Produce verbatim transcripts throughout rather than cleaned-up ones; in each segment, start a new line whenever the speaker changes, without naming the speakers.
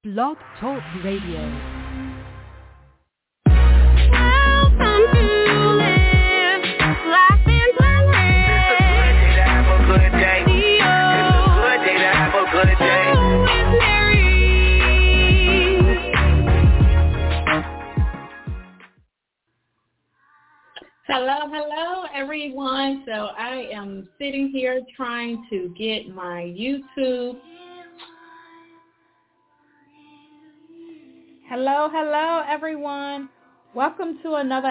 Blog Talk Radio.
Hello, hello, everyone. So I am sitting here trying to get my YouTube. Hello, hello, everyone. Welcome to another.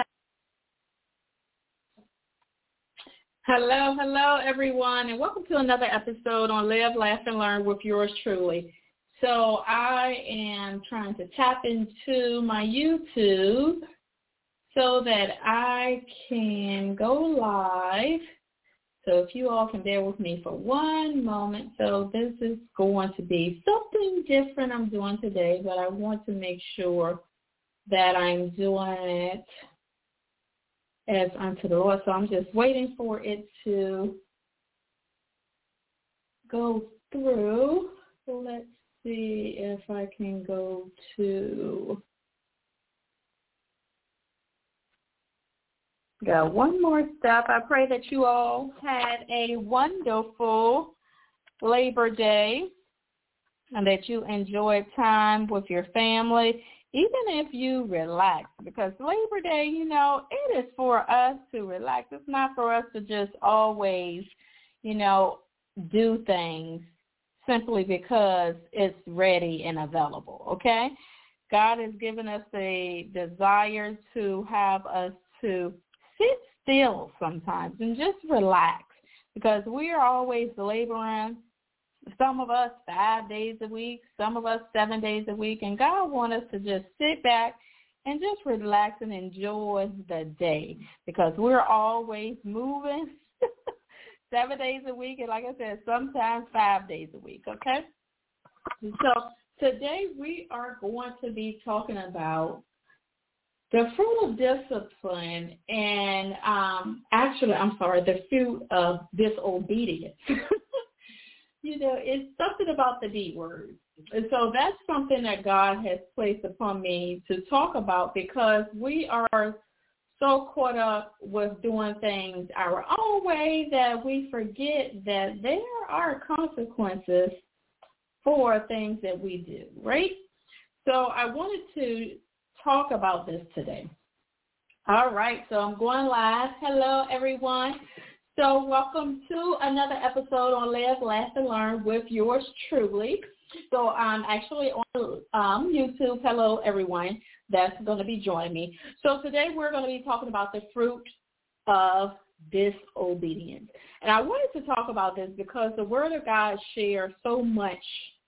Hello, hello, everyone, and welcome to another episode on Live, Laugh, and Learn with yours truly. So I am trying to tap into my YouTube so that I can go live. So if you all can bear with me for one moment. So this is going to be something different I'm doing today, but I want to make sure that I'm doing it as unto the Lord. So I'm just waiting for it to go through. So let's see if I can go to... Got one more step. I pray that you all had a wonderful Labor Day and that you enjoyed time with your family, even if you relax, because Labor Day, you know, it is for us to relax. It's not for us to just always, you know, do things simply because it's ready and available, okay? God has given us a desire to have us to sit still sometimes and just relax, because we are always laboring, some of us five days a week, some of us seven days a week, and God wants us to just sit back and just relax and enjoy the day, because we're always moving seven days a week, and like I said, sometimes five days a week, okay? So today we are going to be talking about the fruit of discipline, and um, actually, I'm sorry, the fruit of disobedience. You know, it's something about the D word. And so that's something that God has placed upon me to talk about, because we are so caught up with doing things our own way that we forget that there are consequences for things that we do, right? So I wanted to talk about this today. All right, so I'm going live. Hello, everyone. So welcome to another episode on Live, Laugh, and Learn with yours truly. So I'm actually on um, YouTube. Hello, everyone that's going to be joining me. So today we're going to be talking about the fruit of disobedience. And I wanted to talk about this because the Word of God shares so much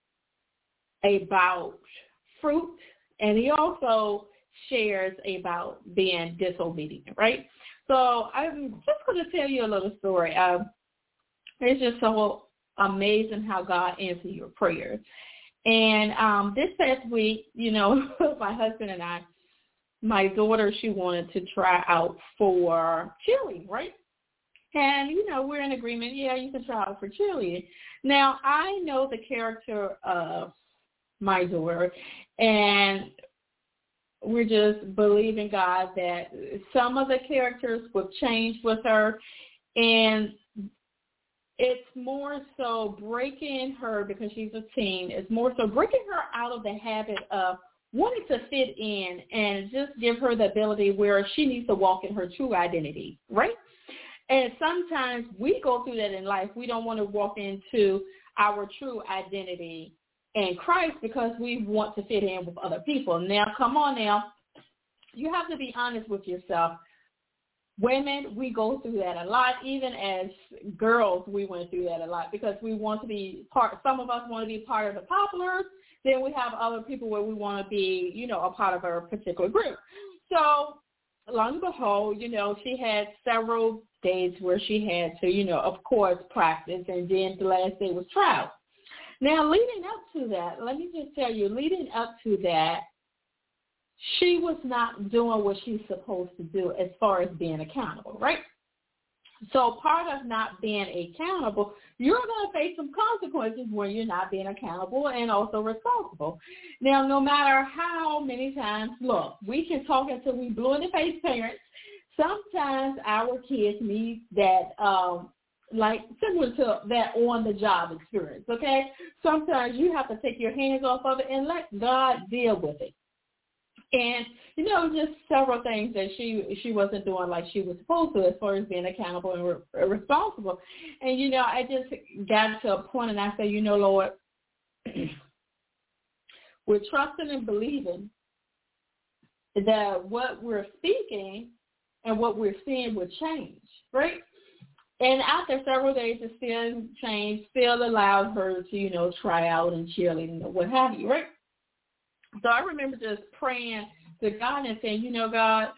about fruit, and he also shares about being disobedient, right? So I'm just going to tell you a little story. Uh, it's just so amazing how God answers your prayers. And um, this past week, you know, my husband and I, my daughter, she wanted to try out for cheerleading, right? And, you know, we're in agreement. Yeah, you can try out for cheerleading. Now, I know the character of my daughter, and we're just believing God that some of the characters will change with her, and it's more so breaking her, because she's a teen, it's more so breaking her out of the habit of wanting to fit in and just give her the ability where she needs to walk in her true identity, right? And sometimes we go through that in life. We don't want to walk into our true identity in Christ because we want to fit in with other people. Now, come on now. You have to be honest with yourself. Women, we go through that a lot. Even as girls, we went through that a lot, because we want to be part, some of us want to be part of the populars. Then we have other people where we want to be, you know, a part of a particular group. So, long and behold, you know, she had several days where she had to, you know, of course, practice, and then the last day was trial. Now, leading up to that, let me just tell you, leading up to that, she was not doing what she's supposed to do as far as being accountable, right? So part of not being accountable, you're going to face some consequences when you're not being accountable and also responsible. Now, no matter how many times, look, we can talk until we blue in the face, parents. Sometimes our kids need that, um, like similar to that on-the-job experience, okay? Sometimes you have to take your hands off of it and let God deal with it. And, you know, just several things that she she wasn't doing like she was supposed to as far as being accountable and re- responsible. And, you know, I just got to a point and I said, you know, Lord, we're trusting and believing that what we're speaking and what we're seeing will change, right? And after several days, it still changed, still allowed her to, you know, try out and cheerleading or what have you, right? So I remember just praying to God and saying, you know, God,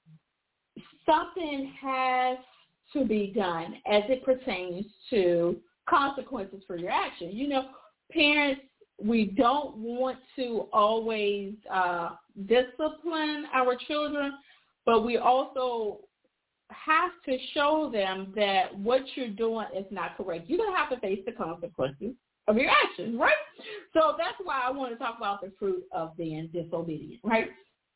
something has to be done as it pertains to consequences for your action. You know, parents, we don't want to always uh, discipline our children, but we also have to show them that what you're doing is not correct. You're going to have to face the consequences of your actions, right? So that's why I want to talk about the fruit of being disobedient, right?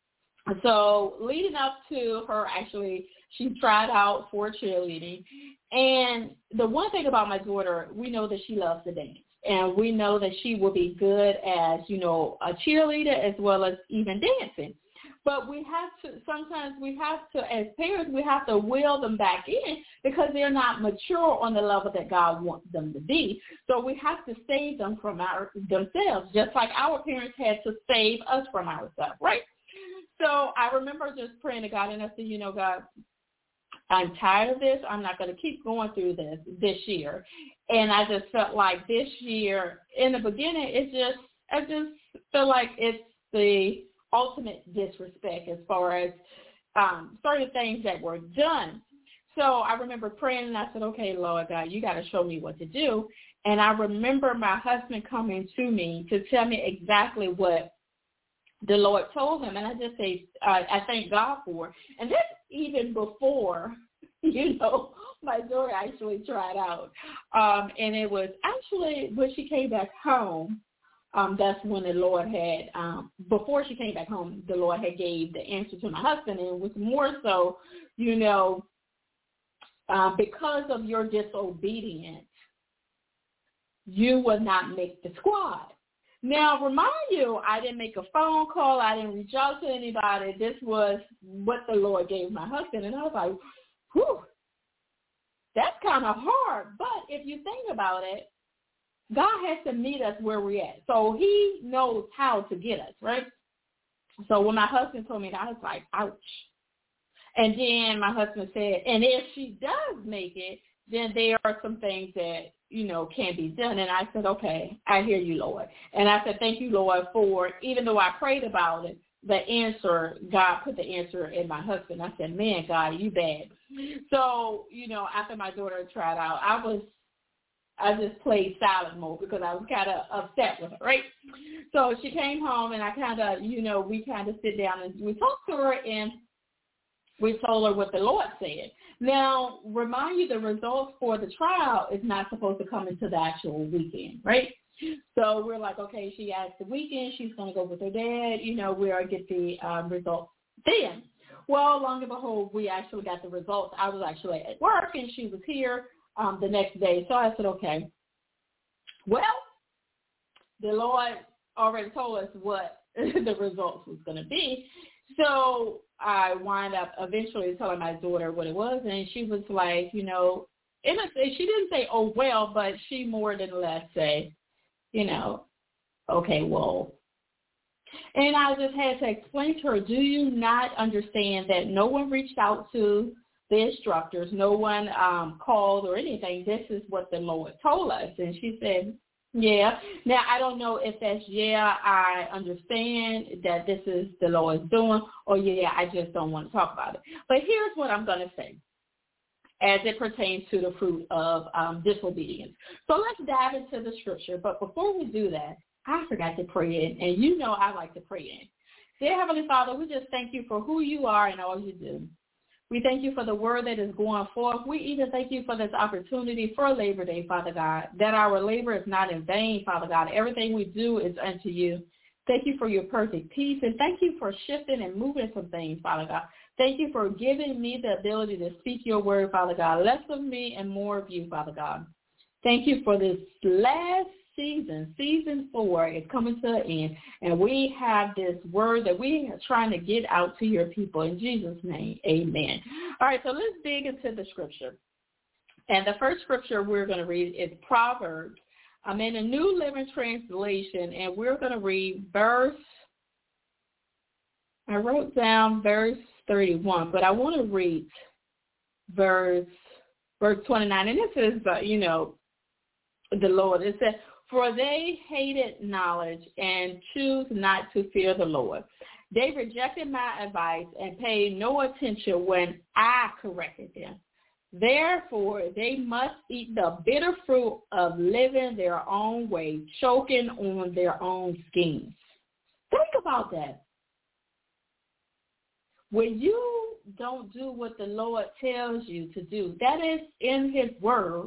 So leading up to her, actually, she tried out for cheerleading. And the one thing about my daughter, we know that she loves to dance. And we know that she will be good as, you know, a cheerleader as well as even dancing. But we have to, sometimes we have to, as parents, we have to wheel them back in because they're not mature on the level that God wants them to be. So we have to save them from our themselves, just like our parents had to save us from ourselves, right? So I remember just praying to God, and I said, you know, God, I'm tired of this. I'm not going to keep going through this this year. And I just felt like this year, in the beginning, it just, I just feel like it's the ultimate disrespect as far as um, certain things that were done. So I remember praying, and I said, okay, Lord God, you got to show me what to do. And I remember my husband coming to me to tell me exactly what the Lord told him. And I just say, uh, I thank God for it. And this even before, you know, my daughter actually tried out. Um, and it was actually when she came back home, Um, that's when the Lord had, um, before she came back home, the Lord had gave the answer to my husband, and it was more so, you know, uh, because of your disobedience, you will not make the squad. Now, remind you, I didn't make a phone call. I didn't reach out to anybody. This was what the Lord gave my husband, and I was like, whew, that's kind of hard. But if you think about it, God has to meet us where we're at. So he knows how to get us, right? So when my husband told me that, I was like, ouch. And then my husband said, and if she does make it, then there are some things that, you know, can be done. And I said, okay, I hear you, Lord. And I said, thank you, Lord, for, even though I prayed about it, the answer, God put the answer in my husband. I said, man, God, you bad. So, you know, after my daughter tried out, I was, I just played silent mode because I was kind of upset with her, right? So she came home, and I kind of, you know, we kind of sit down and we talked to her, and we told her what the Lord said. Now, remind you, the results for the trial is not supposed to come into the actual weekend, right? So we're like, okay, she asked the weekend, she's going to go with her dad, you know, we'll get the um, results then. Well, long and behold, we actually got the results. I was actually at work, and she was here um, the next day. So I said, okay, well, the Lord already told us what the results was going to be. So I wind up eventually telling my daughter what it was, and she was like, you know, in a, she didn't say, oh, well, but she more than less say, you know, okay, well. And I just had to explain to her, do you not understand that no one reached out to the instructors, no one um, called or anything? This is what the Lord told us. And she said, yeah. Now, I don't know if that's, yeah, I understand that this is the Lord's doing, or, yeah, I just don't want to talk about it. But here's what I'm going to say as it pertains to the fruit of um, disobedience. So let's dive into the scripture. But before we do that, I forgot to pray in, and you know I like to pray in. Dear Heavenly Father, we just thank you for who you are and all you do. We thank you for the word that is going forth. We even thank you for this opportunity for Labor Day, Father God, that our labor is not in vain, Father God. Everything we do is unto you. Thank you for your perfect peace, and thank you for shifting and moving some things, Father God. Thank you for giving me the ability to speak your word, Father God. Less of me and more of you, Father God. Thank you for this last season. Season four is coming to an end, and we have this word that we are trying to get out to your people. In Jesus' name, amen. All right, so let's dig into the scripture. And the first scripture we're going to read is Proverbs. I'm in a New Living Translation, and we're going to read verse, I wrote down verse thirty-one, but I want to read verse verse twenty-nine, and this is, uh, you know, the Lord. It says, for they hated knowledge and choose not to fear the Lord. They rejected my advice and paid no attention when I corrected them. Therefore, they must eat the bitter fruit of living their own way, choking on their own schemes. Think about that. When you don't do what the Lord tells you to do, that is in his word,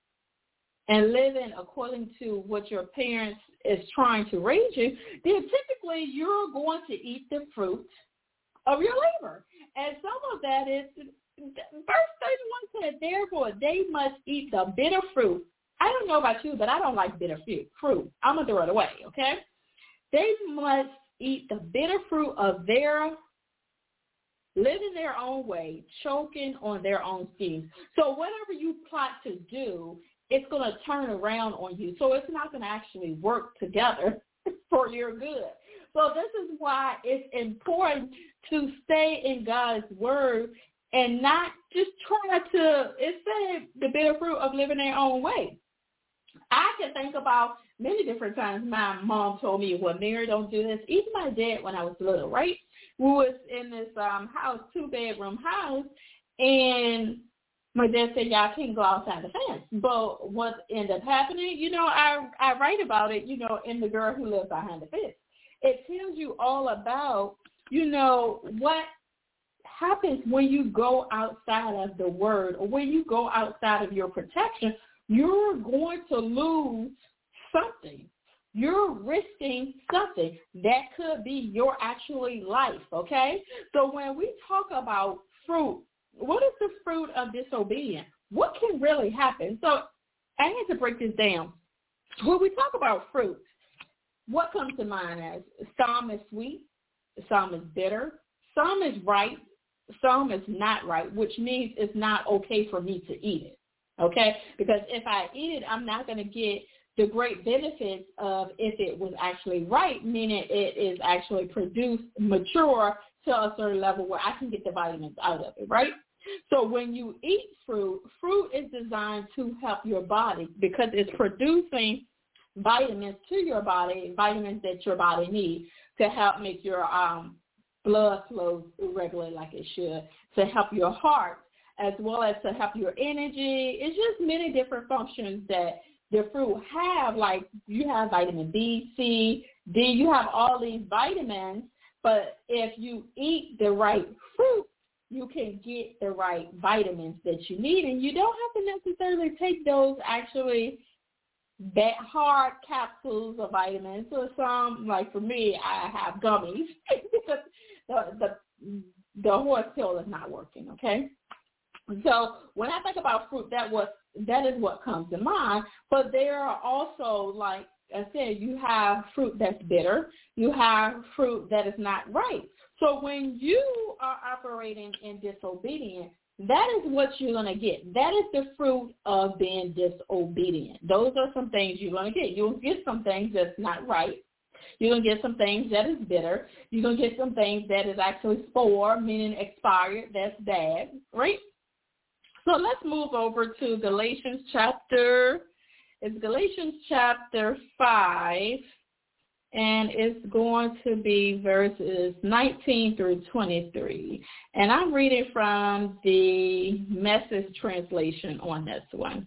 and living according to what your parents is trying to raise you, then typically you're going to eat the fruit of your labor. And some of that is, verse thirty-one said, therefore they must eat the bitter fruit. I don't know about you, but I don't like bitter fruit. I'm going to throw it away, okay? They must eat the bitter fruit of their living their own way, choking on their own schemes. So whatever you plot to do, it's going to turn around on you. So it's not going to actually work together for your good. So this is why it's important to stay in God's word and not just try to, it said the bitter fruit of living their own way. I can think about many different times my mom told me, well, Mary, don't do this. Even my dad when I was little, right? We was in this um, house, two-bedroom house, and my dad said, y'all can't go outside the fence. But what ended up happening, you know, I, I write about it, you know, in The Girl Who Lives Behind the Fence. It tells you all about, you know, what happens when you go outside of the word or when you go outside of your protection. You're going to lose something. You're risking something. That could be your actually life, okay? So when we talk about fruit, what is the fruit of disobedience? What can really happen? So I need to break this down. When we talk about fruit, what comes to mind as some is sweet, some is bitter, some is right, some is not right, which means it's not okay for me to eat it, okay? Because if I eat it, I'm not going to get the great benefits of if it was actually right, meaning it is actually produced, mature to a certain level where I can get the vitamins out of it, right? So when you eat fruit, fruit is designed to help your body because it's producing vitamins to your body, vitamins that your body needs to help make your um, blood flow regularly like it should, to help your heart, as well as to help your energy. It's just many different functions that the fruit have, like you have vitamin B, C, D, you have all these vitamins, but if you eat the right fruit, you can get the right vitamins that you need, and you don't have to necessarily take those actually that hard capsules of vitamins. So some, like for me, I have gummies because the, the, the horse pill is not working, okay? So when I think about fruit, that was that is what comes to mind. But there are also, like I said, you have fruit that's bitter. You have fruit that is not right. So when you are operating in disobedience, that is what you're going to get. That is the fruit of being disobedient. Those are some things you're going to get. You'll get some things that's not right. You're going to get some things that is bitter. You're going to get some things that is actually spore, meaning expired. That's bad, right? So let's move over to Galatians chapter, it's Galatians chapter five, and it's going to be verses nineteen through twenty-three. And I'm reading from the Message translation on this one.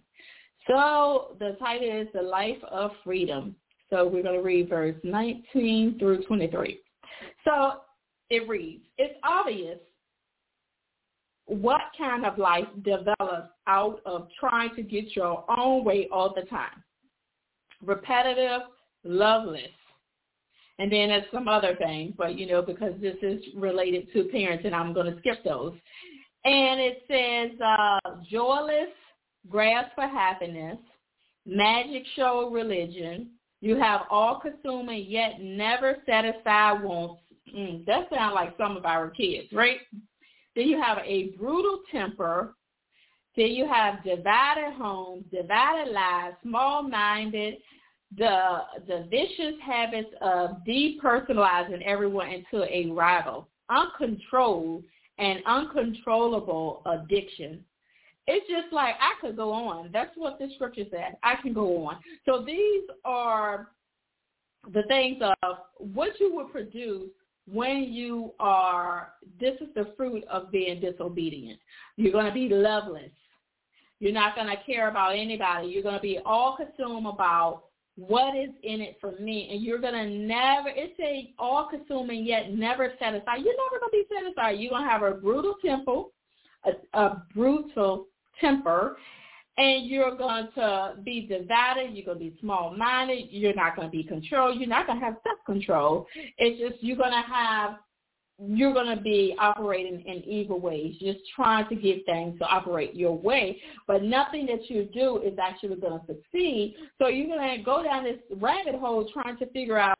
So the title is The Life of Freedom. So we're going to read verse nineteen through twenty-three. So it reads, it's obvious what kind of life develops out of trying to get your own way all the time? Repetitive, loveless. And then there's some other things, but, you know, because this is related to parents, and I'm going to skip those. And it says uh, joyless, grasp for happiness, magic show religion. You have all-consuming yet never satisfied wants. Mm, that sounds like some of our kids, right? Then you have a brutal temper. Then you have divided homes, divided lives, small-minded, the the vicious habits of depersonalizing everyone into a rival, uncontrolled and uncontrollable addiction. It's just like, I could go on. That's what the scripture says. I can go on. So these are the things of what you will produce when you are, this is the fruit of being disobedient. You're going to be loveless. You're not going to care about anybody. You're going to be all consumed about what is in it for me, and you're going to never, it's a all-consuming yet never satisfied. You're never going to be satisfied. You're going to have a brutal temper, a, a brutal temper, and you're going to be divided. You're going to be small-minded. You're not going to be controlled. You're not going to have self-control. It's just you're going to have, you're going to be operating in evil ways, just trying to get things to operate your way. But nothing that you do is actually going to succeed. So you're going to go down this rabbit hole trying to figure out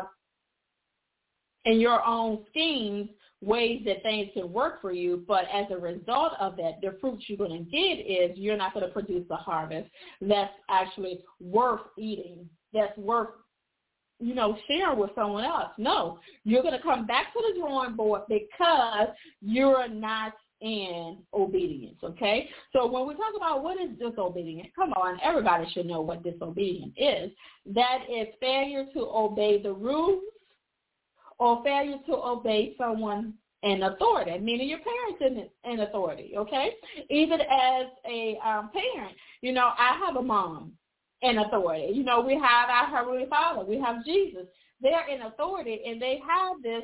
in your own schemes ways that things can work for you. But as a result of that, the fruits you're going to get is you're not going to produce a harvest that's actually worth eating, that's worth, you know, share with someone else. No, you're going to come back to the drawing board because you're not in obedience, okay? So when we talk about what is disobedience, come on, everybody should know what disobedience is. That is failure to obey the rules or failure to obey someone in authority, meaning your parents in, in authority, okay? Even as a um, parent, you know, I have a mom in authority. You know, we have our Heavenly Father. We have Jesus. They're in authority, and they have this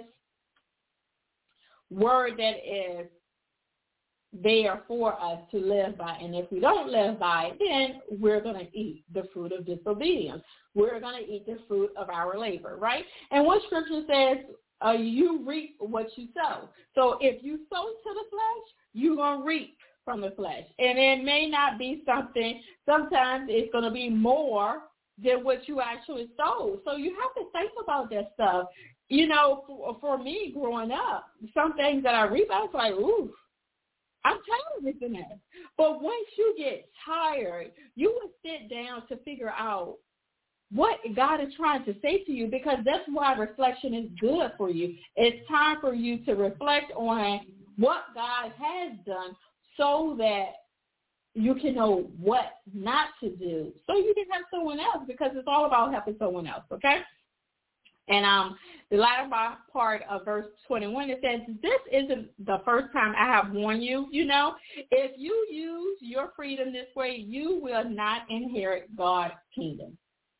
word that is there for us to live by. And if we don't live by it, then we're going to eat the fruit of disobedience. We're going to eat the fruit of our labor, right? And what Scripture says, uh, you reap what you sow. So if you sow to the flesh, you're going to reap from the flesh. And it may not be something, sometimes it's going to be more than what you actually sold. So you have to think about that stuff. You know, for, for me growing up, some things that I reap, I was like, ooh, I'm tired of this and that. But once you get tired, you will sit down to figure out what God is trying to say to you, because that's why reflection is good for you. It's time for you to reflect on what God has done so that you can know what not to do, so you can help someone else, because it's all about helping someone else, okay? And um, the latter part of verse twenty-one, it says, this isn't the first time I have warned you. You know, if you use your freedom this way, you will not inherit God's kingdom.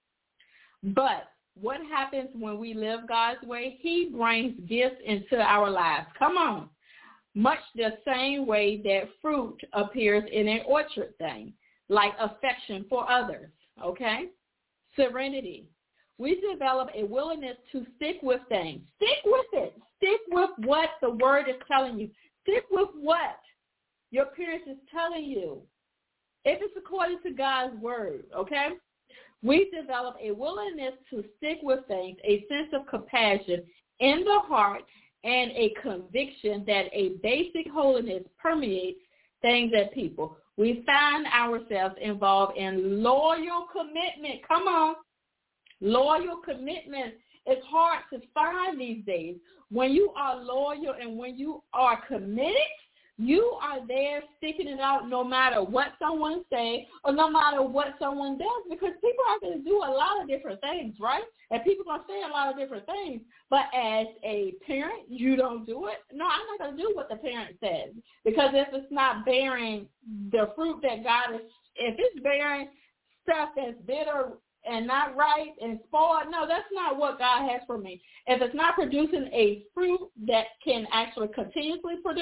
But what happens when we live God's way? He brings gifts into our lives. Come on. Much the same way that fruit appears in an orchard thing, like affection for others, okay? Serenity. We develop a willingness to stick with things. Stick with it. Stick with what the word is telling you. Stick with what your parents is telling you. If it's according to God's word, okay? We develop a willingness to stick with things, a sense of compassion in the heart, and a conviction that a basic holiness permeates things and people. We find ourselves involved in loyal commitment. Come on. Loyal commitment is hard to find these days. When you are loyal and when you are committed, you are there sticking it out no matter what someone says or no matter what someone does, because people are going to do a lot of different things, right? And people are going to say a lot of different things. But as a parent, you don't do it. No, I'm not going to do what the parent says, because if it's not bearing the fruit that God is, if it's bearing stuff that's bitter and not right and spoiled, no, that's not what God has for me. If it's not producing a fruit that can actually continuously produce,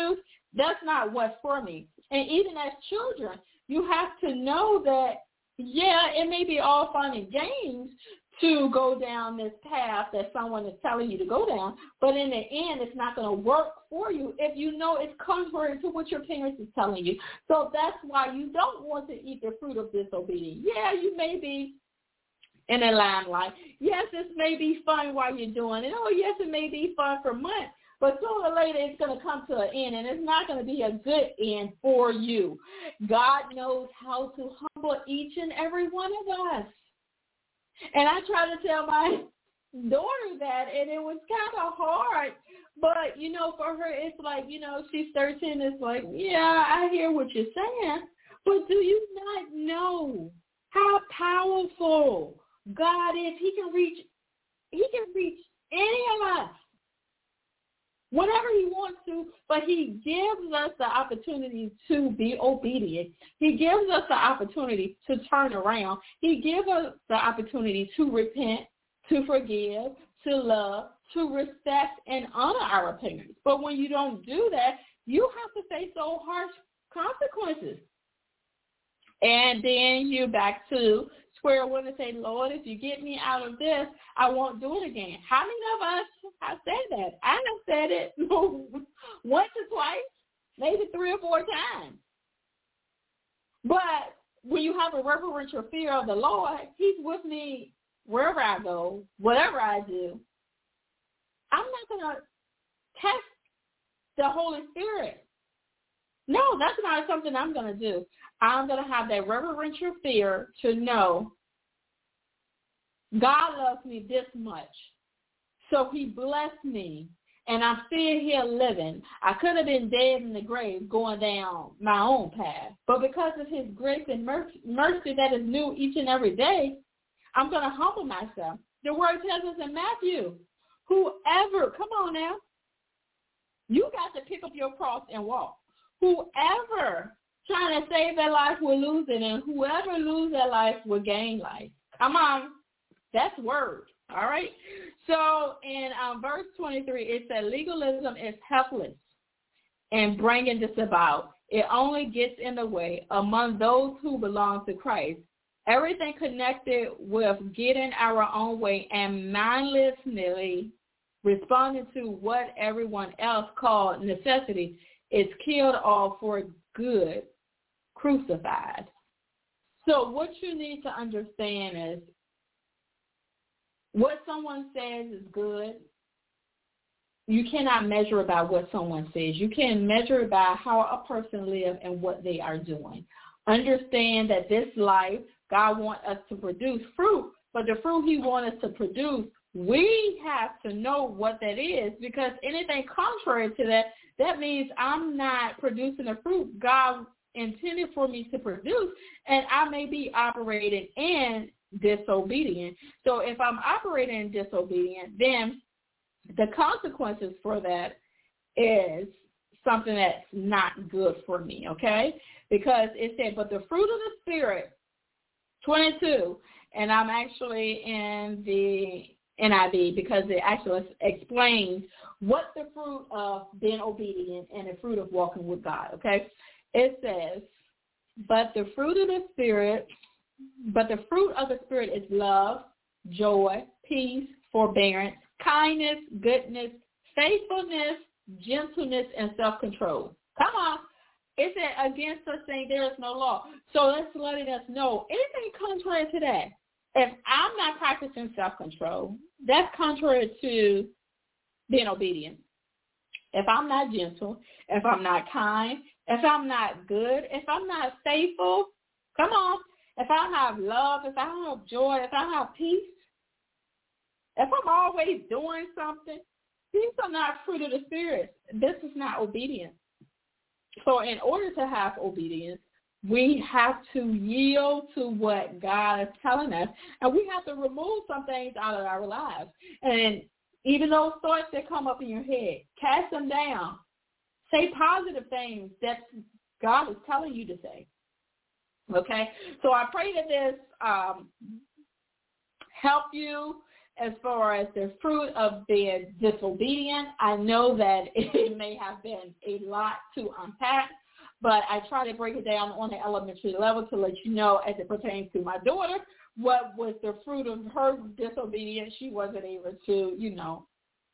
That's not what's for me. And even as children, you have to know that, yeah, it may be all fun and games to go down this path that someone is telling you to go down, but in the end, it's not going to work for you if you know it's contrary to what your parents is telling you. So that's why you don't want to eat the fruit of disobedience. Yeah, you may be in the limelight. Yes, this may be fun while you're doing it. Oh, yes, it may be fun for months. But sooner or later, it's going to come to an end, and it's not going to be a good end for you. God knows how to humble each and every one of us. And I try to tell my daughter that, and it was kind of hard. But, you know, for her, it's like, you know, she's thirteen. It's like, yeah, I hear what you're saying. But do you not know how powerful God is? He can reach, he can reach any of us whenever he wants to, but he gives us the opportunity to be obedient. He gives us the opportunity to turn around. He gives us the opportunity to repent, to forgive, to love, to respect and honor our parents. But when you don't do that, you have to face those harsh consequences. And then you're back to square one and say, Lord, if you get me out of this, I won't do it again. How many of us have said that? I have said it once or twice, maybe three or four times. But when you have a reverential fear of the Lord, he's with me wherever I go, whatever I do. I'm not going to test the Holy Spirit. No, that's not something I'm going to do. I'm going to have that reverential fear to know God loves me this much. So he blessed me, and I'm still here living. I could have been dead in the grave going down my own path. But because of his grace and mercy, mercy that is new each and every day, I'm going to humble myself. The word tells us in Matthew, whoever, come on now, you got to pick up your cross and walk. Whoever trying to save their life will lose it, and whoever lose their life will gain life. Come on. That's word. All right. So in um, verse twenty-three, it said legalism is helpless in bringing this about. It only gets in the way among those who belong to Christ. Everything connected with getting our own way and mindlessly responding to what everyone else called necessity is killed off for good, crucified. So what you need to understand is what someone says is good. You cannot measure it by what someone says. You can measure it by how a person lives and what they are doing. Understand that this life, God wants us to produce fruit, but the fruit he wants us to produce, we have to know what that is, because anything contrary to that, that means I'm not producing the fruit God intended for me to produce, and I may be operating in disobedience. So if I'm operating in disobedience, then the consequences for that is something that's not good for me, okay? Because it said, but the fruit of the Spirit, twenty-two, and I'm actually in the N I V because it actually explains what the fruit of being obedient and the fruit of walking with God, okay? It says, but the fruit of the Spirit, but the fruit of the Spirit is love, joy, peace, forbearance, kindness, goodness, faithfulness, gentleness, and self-control. Come on. It said against such thing there is no law. So that's letting us know anything contrary to that. If I'm not practicing self-control, that's contrary to being obedient. If I'm not gentle, if I'm not kind, if I'm not good, if I'm not faithful, come on. If I don't have love, if I don't have joy, if I don't have peace, if I'm always doing something, these are not fruit of the Spirit. This is not obedience. So in order to have obedience, we have to yield to what God is telling us, and we have to remove some things out of our lives. And even those thoughts that come up in your head, cast them down. Say positive things that God is telling you to say. Okay? So I pray that this um, help you as far as the fruit of being disobedient. I know that it may have been a lot to unpack, but I try to break it down on the elementary level to let you know, as it pertains to my daughter, what was the fruit of her disobedience. She wasn't able to, you know,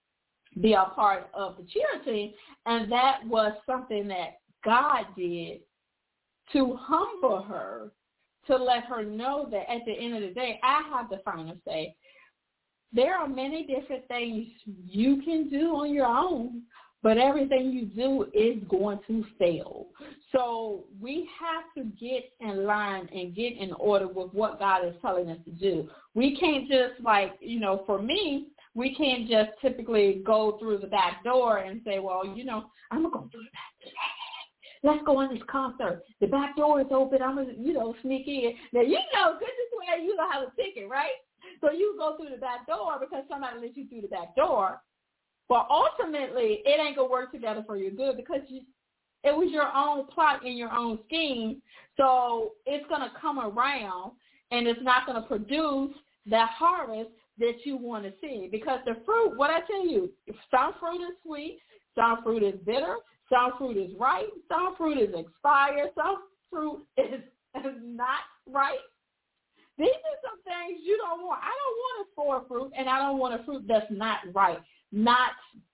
be a part of the cheer team, and that was something that God did to humble her, to let her know that at the end of the day, I have the final say. There are many different things you can do on your own, but everything you do is going to fail. So we have to get in line and get in order with what God is telling us to do. We can't just, like, you know, for me, we can't just typically go through the back door and say, well, you know, I'm going to go through the back door. Let's go on this concert. The back door is open. I'm going to, you know, sneak in. Now, you know, goodness way, you don't have a ticket, right? So you go through the back door because somebody let you through the back door. But ultimately, it ain't going to work together for your good because you, it was your own plot and your own scheme. So it's going to come around, and it's not going to produce that harvest that you want to see. Because the fruit, what I tell you, some fruit is sweet, some fruit is bitter, some fruit is ripe, some fruit is expired, some fruit is, is not ripe. These are some things you don't want. I don't want a spoiled fruit, and I don't want a fruit that's not ripe, not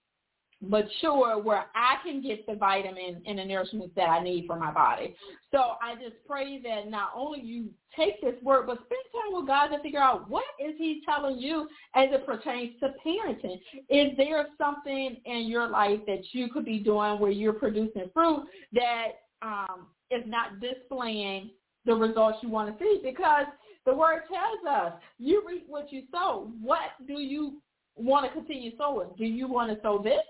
mature, where I can get the vitamin and the nourishment that I need for my body. So I just pray that not only you take this word, but spend time with God to figure out what is he telling you as it pertains to parenting. Is there something in your life that you could be doing where you're producing fruit that um, is not displaying the results you want to see? Because the word tells us you reap what you sow. What do you want to continue sowing? Do you want to sow this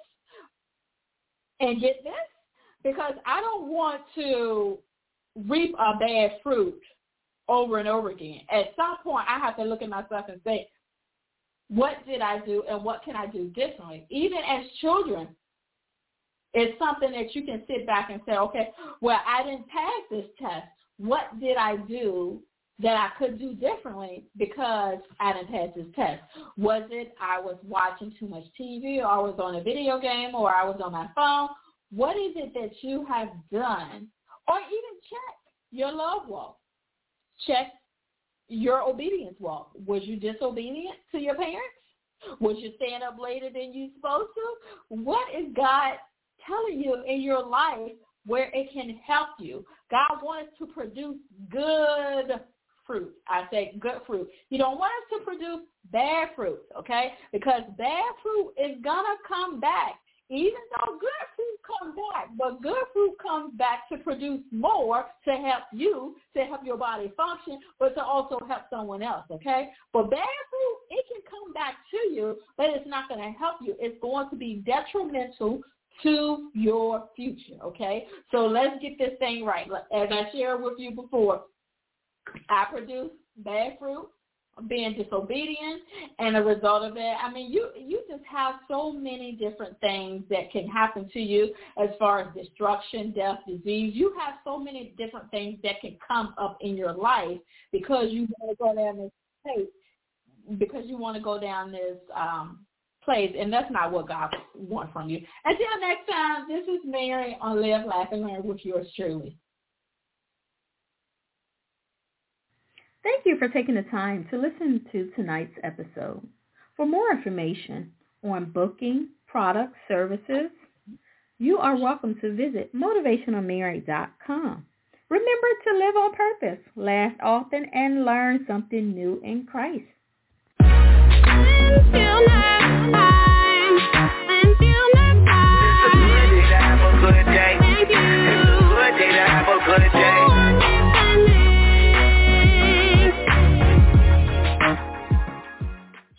and get this? Because I don't want to reap a bad fruit over and over again. At some point, I have to look at myself and say, what did I do and what can I do differently? Even as children, it's something that you can sit back and say, okay, well, I didn't pass this test. What did I do that I could do differently because I didn't pass this test? Was it I was watching too much T V, or I was on a video game, or I was on my phone? What is it that you have done? Or even check your love walk. Check your obedience walk. Was you disobedient to your parents? Was you staying up later than you supposed to? What is God telling you in your life where it can help you? God wants to produce good fruit. I say good fruit. You don't want us to produce bad fruit, okay? Because bad fruit is going to come back. Even though good fruit comes back, but good fruit comes back to produce more, to help you, to help your body function, but to also help someone else, okay? But bad fruit, it can come back to you, but it's not going to help you. It's going to be detrimental to your future, okay? So let's get this thing right. As I shared with you before, I produce bad fruit, being disobedient, and a result of that, I mean, you you just have so many different things that can happen to you as far as destruction, death, disease. You have so many different things that can come up in your life because you want to go down this place, because you want to go down this um, place, and that's not what God wants from you. Until next time, this is Mary on Live, Laugh, and Learn with yours truly.
Thank you for taking the time to listen to tonight's episode. For more information on booking, products, services, you are welcome to visit motivational mary dot com. Remember to live on purpose, laugh often, and learn something new in Christ. Until next time.